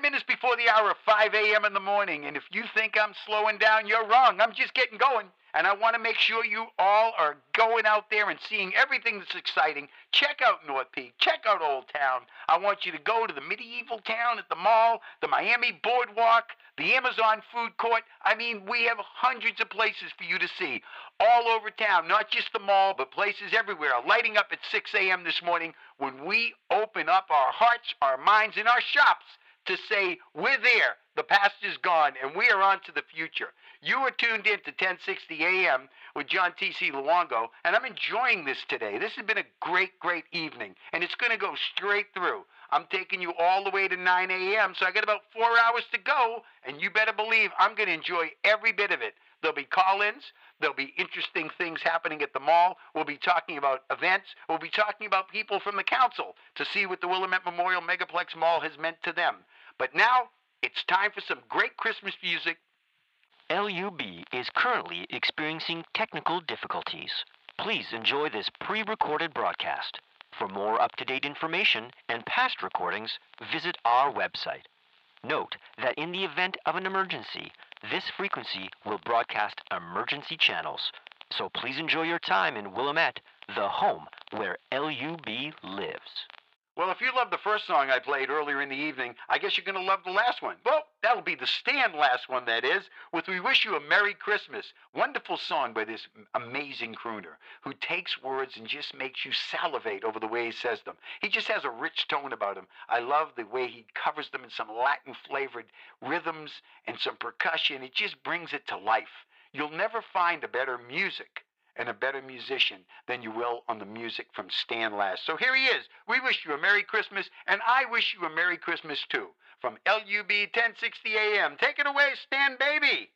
minutes before the hour of 5 a.m. in the morning, and if you think I'm slowing down, you're wrong. I'm just getting going. And I want to make sure you all are going out there and seeing everything that's exciting. Check out North Peak. Check out Old Town. I want you to go to the medieval town at the mall, the Miami Boardwalk, the Amazon food court. I mean, we have hundreds of places for you to see all over town, not just the mall, but places everywhere, lighting up at 6 a.m. this morning when we open up our hearts, our minds, and our shops to say, we're there, the past is gone, and we are on to the future. You are tuned in to 1060 a.m. with John T.C. Luongo, and I'm enjoying this today. This has been a great, great evening, and it's going to go straight through. I'm taking you all the way to 9 a.m., so I got about 4 hours to go, and you better believe I'm going to enjoy every bit of it. There'll be call-ins. There'll be interesting things happening at the mall. We'll be talking about events. We'll be talking about people from the council to see what the Willamette Memorial Megaplex Mall has meant to them. But now, it's time for some great Christmas music. LUB is currently experiencing technical difficulties. Please enjoy this pre-recorded broadcast. For more up-to-date information and past recordings, visit our website. Note that in the event of an emergency, this frequency will broadcast emergency channels. So please enjoy your time in Willamette, the home where LUB lives. Well, if you loved the first song I played earlier in the evening, I guess you're going to love the last one. Well, that'll be the Stan last one, that is, with We Wish You a Merry Christmas. Wonderful song by this amazing crooner who takes words and just makes you salivate over the way he says them. He just has a rich tone about him. I love the way he covers them in some Latin-flavored rhythms and some percussion. It just brings it to life. You'll never find a better music and a better musician than you will on the music from Stan Last. So here he is. We wish you a Merry Christmas, and I wish you a Merry Christmas too. From LUB 1060 AM. Take it away, Stan, baby.